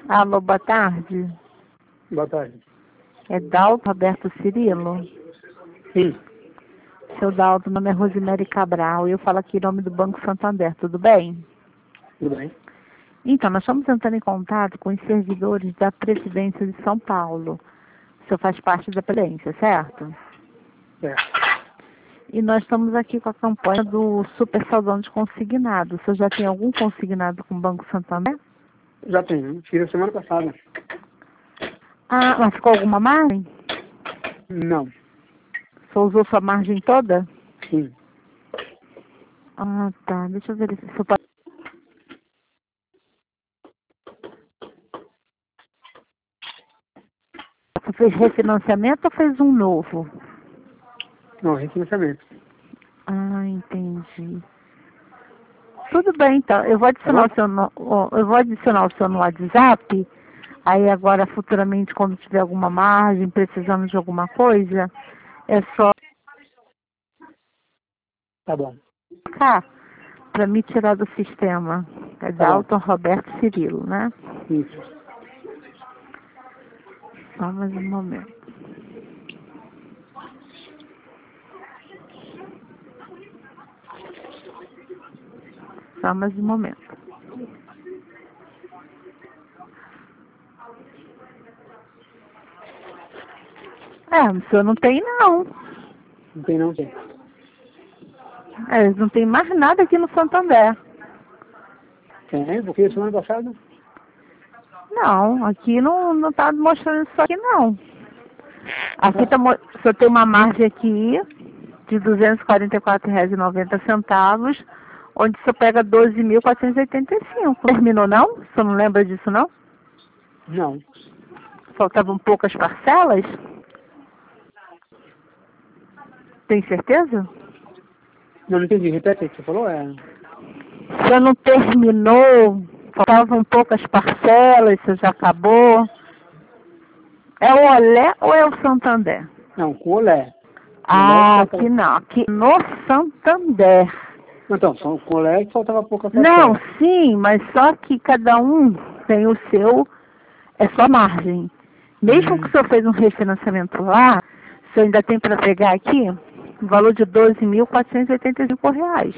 Alô, boa tarde. Boa tarde. É Dalto Roberto Cirilo? Sim, Seu Dalto, meu nome é Rosemary Cabral e eu falo aqui em nome do Banco Santander, tudo bem? tudo bem. Então, nós estamos entrando em contato com os servidores da Previdência de São Paulo. O senhor faz parte da Previdência, certo? Certo. E nós estamos aqui com a campanha do Super Saldão de Consignado. O senhor já tem algum consignado com o Banco Santander? Já tenho. Fiz a semana passada. Ah, mas ficou alguma margem? Não. O senhor usou sua margem toda? Sim. Ah, tá. Deixa eu ver se o senhor pode... Você fez refinanciamento ou fez um novo? Não, refinanciamento. Ah, entendi. Tudo bem, então. Eu vou Tá bom? adicionar o senhor no WhatsApp. Aí agora, futuramente, quando tiver alguma margem, precisando de alguma coisa, é só Tá bom. cá para me tirar do sistema. É Tá bom. Dalton Roberto Cirilo, né? Isso. Só mais um momento. Só mais um momento. O senhor não tem, não. Não tem não, tem. Não tem mais nada aqui no Santander. Tem, porque a semana passada? Não, aqui não tá mostrando isso aqui, não. Aqui o senhor tem uma margem aqui de R$ 244,90, onde o senhor pega 12.485. Terminou, não? O senhor não lembra disso, não? Não. Faltavam poucas parcelas? Tem certeza? Não entendi. Repete aí o que você falou. O senhor não terminou? Faltavam poucas parcelas, o senhor já acabou? É o Olé ou é o Santander? Não, com olé. Ah, aqui não. Aqui no Santander. Então, só com olé que faltava pouca Não, parcela. sim, mas só que cada um tem o seu, é sua margem. Mesmo que o senhor fez um refinanciamento lá, o senhor ainda tem para pegar aqui o valor de R$ 12.485.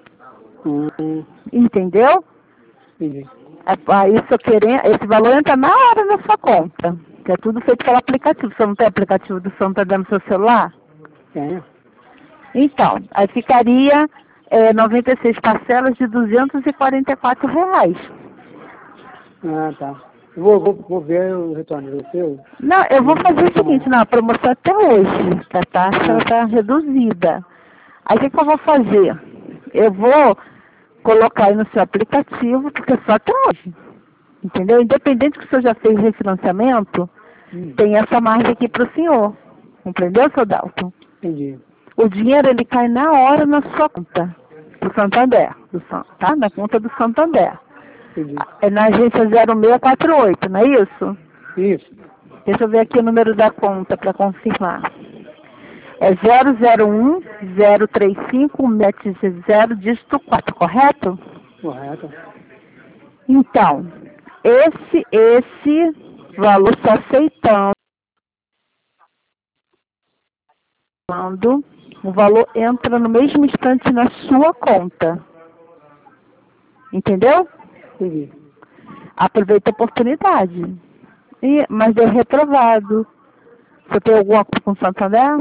Entendeu? Entendi. Aí o senhor esse valor entra na hora na sua conta. Que é tudo feito pelo aplicativo. O senhor não tem aplicativo do Santander no seu celular? Tem. Então, aí ficaria 96 parcelas de R$ 244. Ah, tá. Vou ver o retorno do seu. Não, eu vou fazer o seguinte, não, a promoção é até hoje, que a taxa está reduzida. Aí o que eu vou fazer? Eu vou colocar aí no seu aplicativo, porque é só até hoje. Entendeu? Independente que o senhor já fez refinanciamento, tem essa margem aqui para o senhor. Entendeu, seu Dalton? Entendi. O dinheiro ele cai na hora na sua conta do Santander, tá? Na conta do Santander. Entendi. É na agência 0648, não é isso? Isso. Deixa eu ver aqui o número da conta para confirmar. É 001-035-770, dígito 4, correto? Correto. Então, esse valor está aceitando. O valor entra no mesmo instante na sua conta. Entendeu? Entendi. Aproveita a oportunidade. Mas deu reprovado. Você tem alguma coisa com o Santander?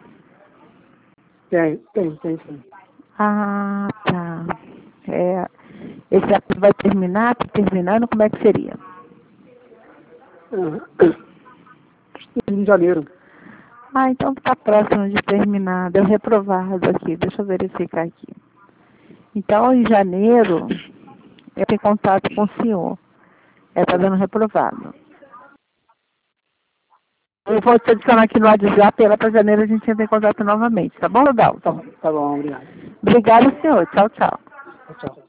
Tem sim. Ah, tá. Esse acordo vai terminar, tá terminando, como é que seria? Em janeiro. Ah, então tá próximo de terminar. Deu reprovado aqui, deixa eu verificar aqui. Então, em janeiro, eu tenho contato com o senhor. Tá dando reprovado. Eu vou te adicionar aqui no WhatsApp e lá para janeiro a gente entra em contato novamente, tá bom, Dalton? Tá bom, obrigado. Obrigada, senhor. Tchau, tchau. Tchau.